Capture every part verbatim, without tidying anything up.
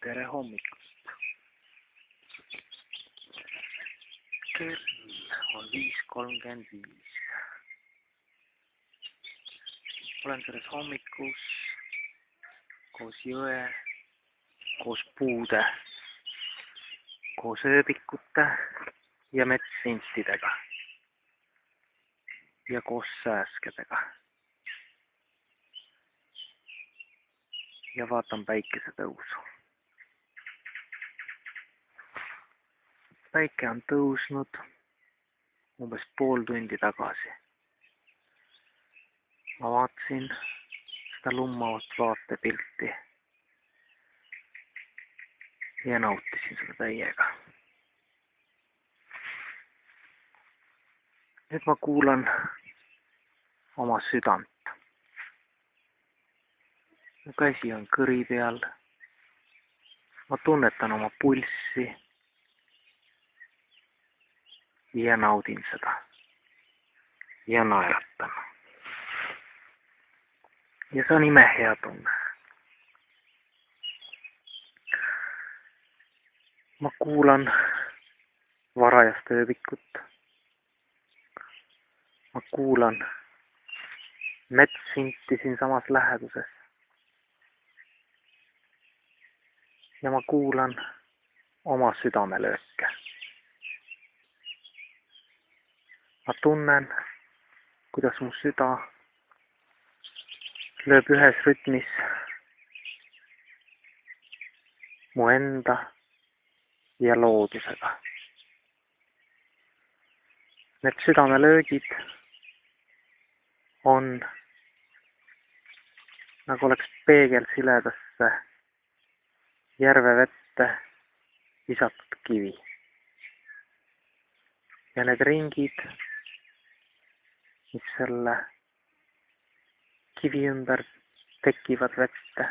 Tere hommikust. Kell on viis kolmkümmend viis. Olen selles hommikus koos jõe, koos puude, koos ööbikute ja metssintidega ja koos sääskedega. Ja vaatan päikesetõusu. Päike on tõusnud umbes pool tundi tagasi. Ma vaatasin seda lummavat vaatepilti ja nautisin seda täiega. Nüüd ma kuulan oma südant. Mu käsi on kõri peal. Ma tunnetan oma pulssi ja naudin seda ja naeratan. Ja see on imehea tunne. Ma kuulan varajast ööbikut. Ma kuulan metssinti siin samas läheduses. Ja ma kuulan oma südamelööke. Ma tunnen, kuidas mu süda lööb ühes rütmis mu enda ja loodusega. Need südamelöögid on nagu oleks peegel siledasse järvevette visatud kivi. Ja need ringid, mis selle kivi ümber tekivad vette,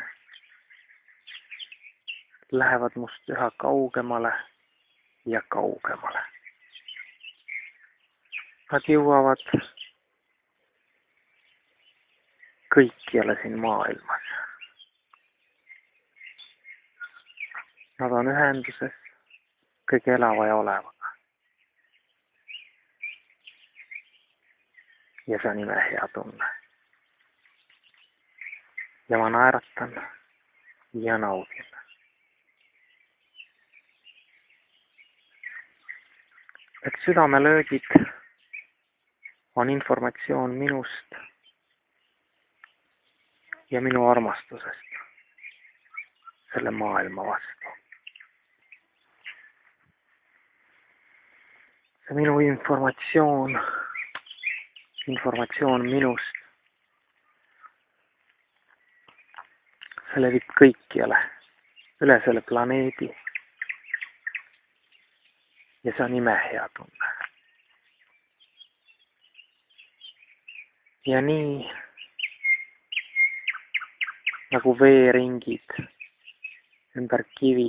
lähevad must üha kaugemale ja kaugemale. Nad jõuavad kõikjale siin maailmas. Nad on ühenduses kõige elava ja olevaga. Ja see on imehea tunne. Ja ma naeratan ja naudin. Et südamelöögid on informatsioon minust ja minu armastusest selle maailma vastu. See minu informatsioon, informatsioon minust, see levib kõikjale üle selle planeedi. Ja see on imehea tunne. Ja nii nagu veeringid ümber kivi,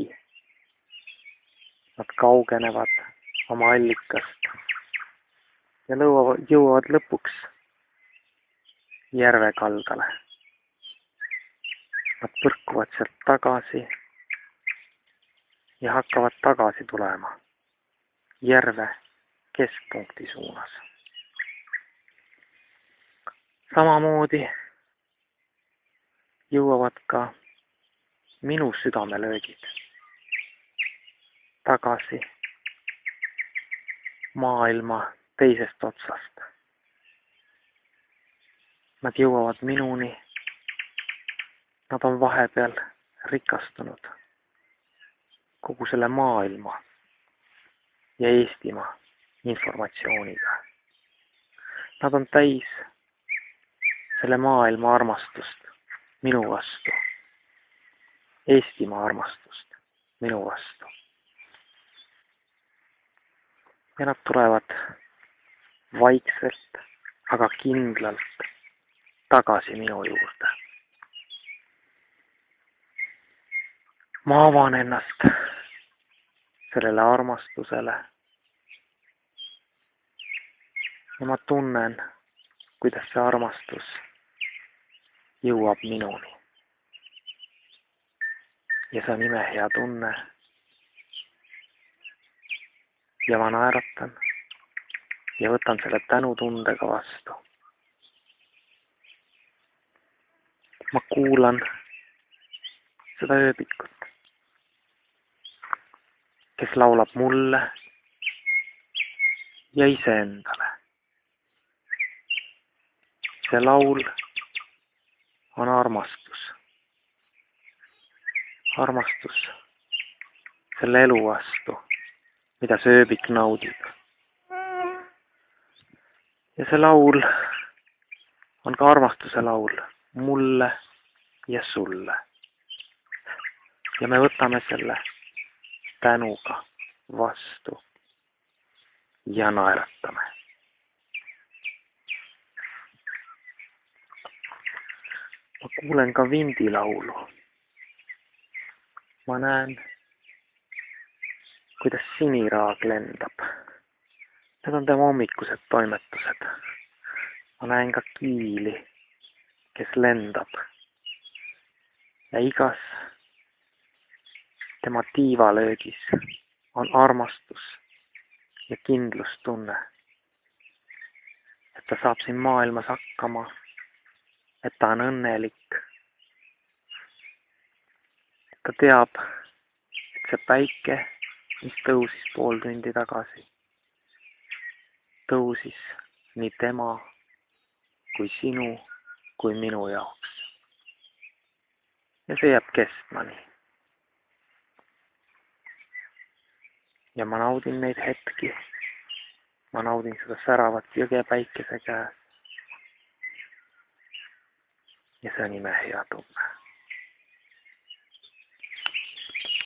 nad kaugenevad oma allikast ja lõuavad, jõuavad lõpuks järvekaldale. Nad põrkuvad sealt tagasi ja hakkavad tagasi tulema järve keskpunkti suunas. Samamoodi jõuavad ka minu südamelöögid tagasi maailma teisest otsast. Nad jõuavad minuni. Nad on vahepeal rikastunud kogu selle maailma ja Eestimaa informatsiooniga. Nad on täis selle maailma armastust minu vastu. Eestimaa armastust minu vastu. Ja nad tulevad vaikselt, aga kindlalt tagasi minu juurde. Ma avan ennast sellele armastusele ja ma tunnen, kuidas see armastus jõuab minuni. ja see on imehea tunne. Ja ma naeratan ja võtan selle tänutundega vastu. Ma kuulan seda ööbikut, kes laulab mulle ja iseendale. See laul on armastus. Armastus selle elu vastu, mida see ööbik naudib. Ja see laul on ka armastuse laul mulle ja sulle. Ja me võtame selle tänuga vastu ja naeratame. Ma kuulen ka vindilaulu. Ma näen, kuidas siniraag lendab. Need on tema hommikused toimetused. Ma näen ka kiili, kes lendab. Ja igas tema tiivalöögis on armastus ja kindlustunne, et ta saab siin maailmas hakkama, et ta on õnnelik. Ta teab, et see päike, mis tõusis pool tundi tagasi, tõusis nii tema kui sinu kui minu jaoks. Ja see jääb kestma nii. Ja ma naudin neid hetki. Ma naudin seda säravat jõge päikese käes. Ja see on imehea tunne.